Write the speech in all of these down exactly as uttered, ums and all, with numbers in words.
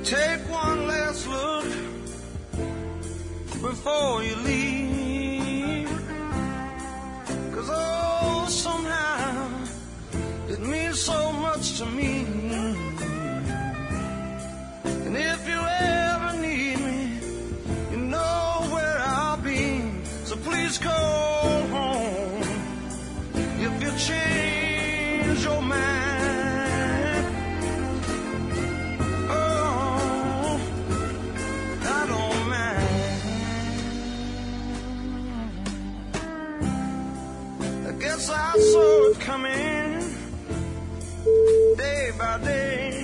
Take one last look before you leave, 'cause oh, somehow it means so much to me. And if you ever need me, you know where I'll be. So please call home if you change your mind. Oh, I don't mind. I guess I saw it coming day by day.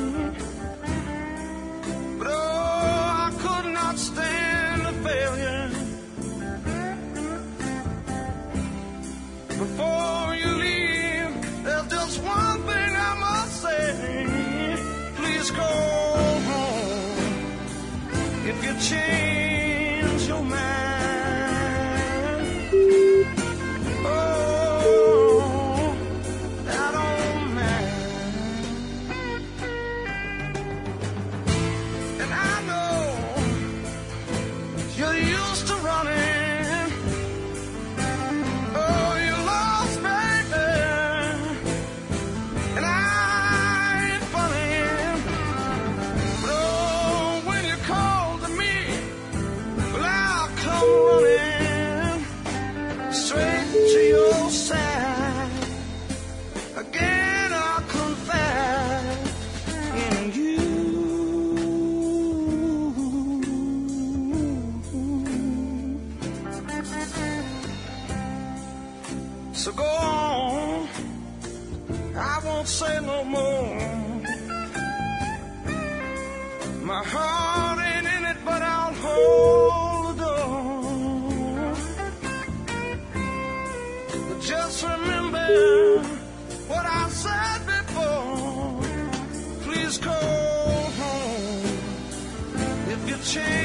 But oh, I could not stand the failure. Before you leave, there's just one thing I must say. Please call home if you change your mind. Oh, I don't mind. And I know you're used to running. Oh, you lost, baby. And I ain't funny. But oh, when you call to me, well, I'll come running straight to your side. Again, I'll confide in you. So go on, I won't say no more. My heart ain't in it, but I'll hold the door. But just remember what I said before. Please call home if you change